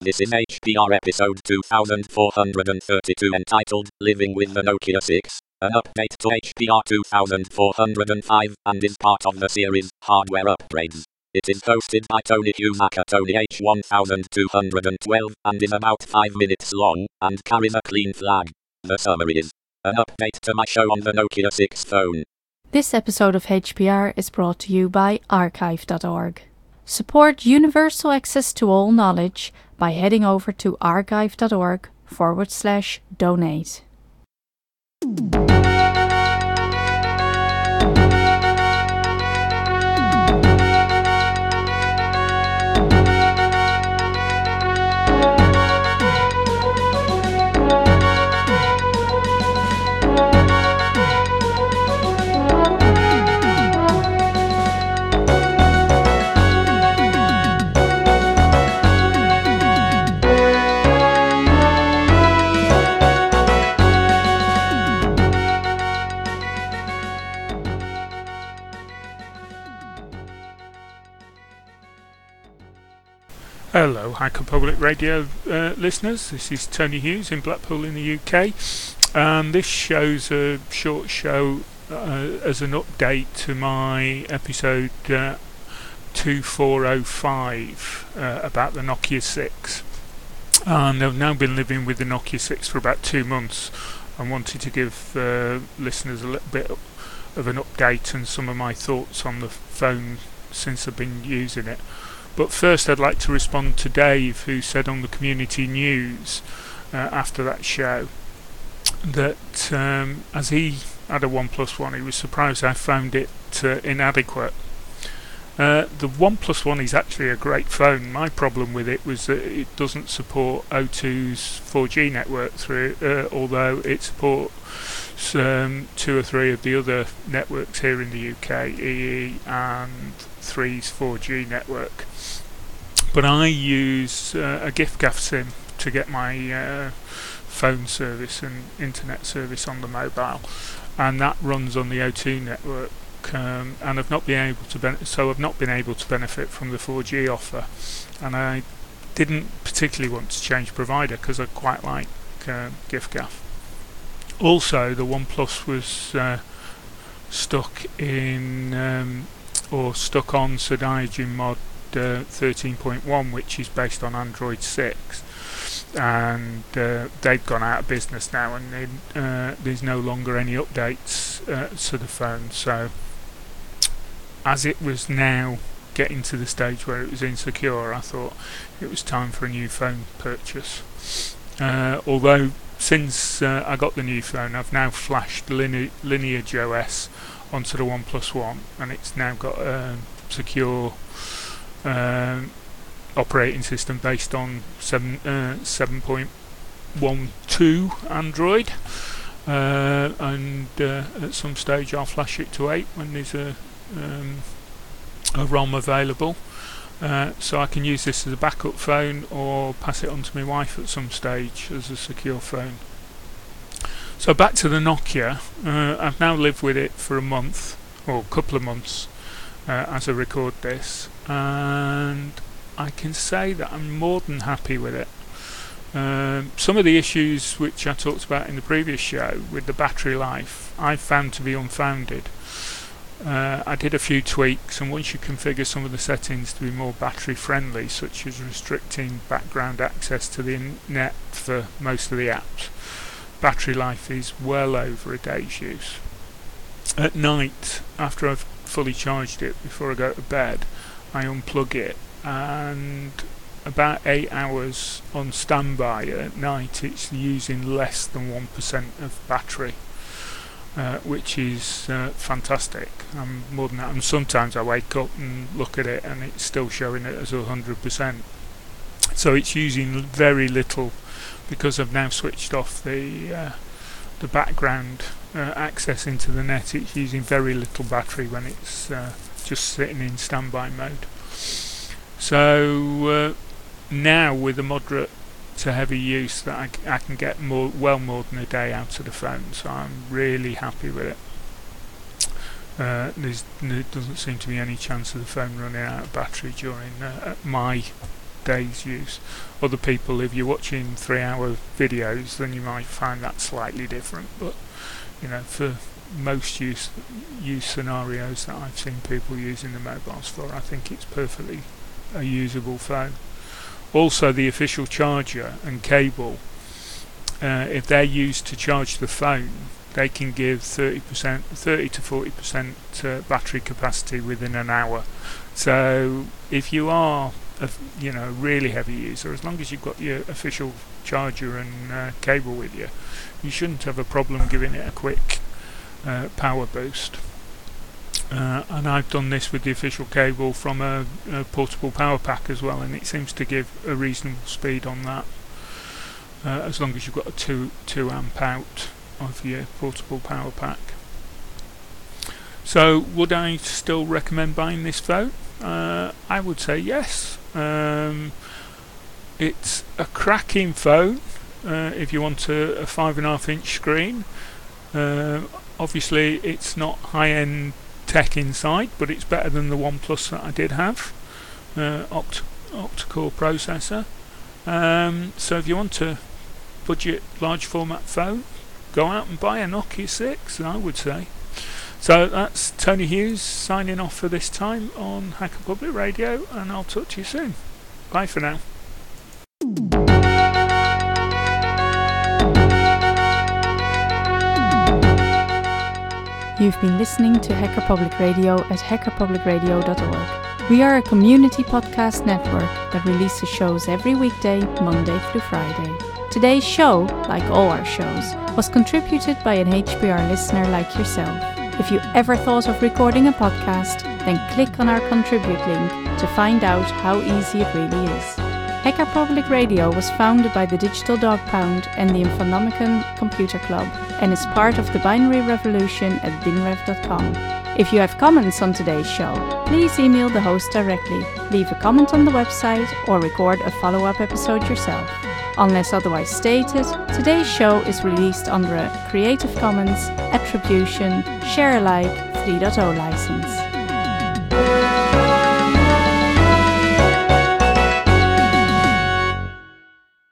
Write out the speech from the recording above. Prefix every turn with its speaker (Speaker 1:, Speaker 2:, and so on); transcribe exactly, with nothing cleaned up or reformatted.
Speaker 1: This is H P R episode two thousand four hundred thirty-two entitled Living with the Nokia six, an update to H P R two thousand four hundred five and is part of the series Hardware Upgrades. It is hosted by Tony Husaka Tony H one thousand two hundred twelve and is about five minutes long and carries a clean flag. The summary is an update to my show on the Nokia six phone.
Speaker 2: This episode of H P R is brought to you by archive dot org. Support universal access to all knowledge by heading over to archive dot org forward slash donate.
Speaker 3: Hello, Hacker Public Radio uh, listeners. This is Tony Hughes in Blackpool in the U K. Um, this show's a short show uh, as an update to my episode uh, two four oh five uh, about the Nokia six. And I've now been living with the Nokia six for about two months and wanted to give uh, listeners a little bit of an update and some of my thoughts on the phone since I've been using it. But first I'd like to respond to Dave, who said on the community news uh, after that show that um, as he had a OnePlus One, he was surprised I found it uh, inadequate. Uh, the OnePlus One is actually a great phone. My problem with it was that it doesn't support O two's four G network through, uh, although it supports um, two or three of the other networks here in the U K, E E and three's four G network. But I use uh, a giffgaff SIM to get my uh, phone service and internet service on the mobile, and that runs on the O two network. Um, and I've not been able to ben- so I've not been able to benefit from the four G offer, and I didn't particularly want to change provider because I quite like uh, giffgaff. Also, the OnePlus was uh, stuck in um, or stuck on Cyanogen uh, thirteen point one, which is based on Android six, and uh, they've gone out of business now, and they, uh, there's no longer any updates uh, to the phone. So as it was now getting to the stage where it was insecure, I thought it was time for a new phone purchase. Uh, although since uh, I got the new phone, I've now flashed Line- Lineage O S onto the OnePlus One, and it's now got a secure um, operating system based on seven uh, seven point one two Android, uh, and uh, at some stage I'll flash it to eight when there's a um, a ROM available, uh, so I can use this as a backup phone or pass it on to my wife at some stage as a secure phone. So back to the Nokia. uh, I've now lived with it for a month or a couple of months uh, as I record this, and I can say that I'm more than happy with it. Um, some of the issues which I talked about in the previous show with the battery life I've found to be unfounded. Uh, I did a few tweaks, and once you configure some of the settings to be more battery friendly, such as restricting background access to the net for most of the apps, battery life is well over a day's use. At night, after I've fully charged it before I go to bed, I unplug it, and about eight hours on standby at night it's using less than one percent of battery, uh, which is uh, fantastic. I'm more than that, and sometimes I wake up and look at it and it's still showing it as one hundred percent. So it's using very little, because I've now switched off the uh, the background uh, access into the net. It's using very little battery when it's uh, just sitting in standby mode. So uh, now with a moderate to heavy use, that I, c- I can get more, well more than a day out of the phone. So I'm really happy with it. Uh, there's, there doesn't seem to be any chance of the phone running out of battery during uh, my day's use. Other people, if you're watching three hour videos, then you might find that slightly different, but you know, for most use use scenarios that I've seen people using the mobiles for, I think it's perfectly a usable phone. Also, the official charger and cable, uh, if they're used to charge the phone, they can give thirty percent, thirty to forty percent uh, battery capacity within an hour. So if you are a you know really heavy user, as long as you've got your official charger and uh, cable with you, you shouldn't have a problem giving it a quick uh, power boost. Uh, and I've done this with the official cable from a, a portable power pack as well, and it seems to give a reasonable speed on that, uh, as long as you've got a two two amp out of your portable power pack. So would I still recommend buying this phone? Uh, I would say yes. Um, it's a cracking phone uh, if you want a, a five and a half inch screen. Uh, obviously it's not high-end tech inside, but it's better than the OnePlus that I did have, uh, oct octa-core processor. Um, so if you want a budget large format phone, go out and buy a Nokia six, I would say. So that's Tony Hughes signing off for this time on Hacker Public Radio, and I'll talk to you soon. Bye for now.
Speaker 2: You've been listening to Hacker Public Radio at hacker public radio dot org. We are a community podcast network that releases shows every weekday, Monday through Friday. Today's show, like all our shows, was contributed by an H P R listener like yourself. If you ever thought of recording a podcast, then click on our contribute link to find out how easy it really is. Hacker Public Radio was founded by the Digital Dog Pound and the Infonomicon Computer Club, and is part of the binary revolution at binrev dot com. If you have comments on today's show, please email the host directly, leave a comment on the website, or record a follow-up episode yourself. Unless otherwise stated, today's show is released under a Creative Commons Attribution Share Alike three point oh license.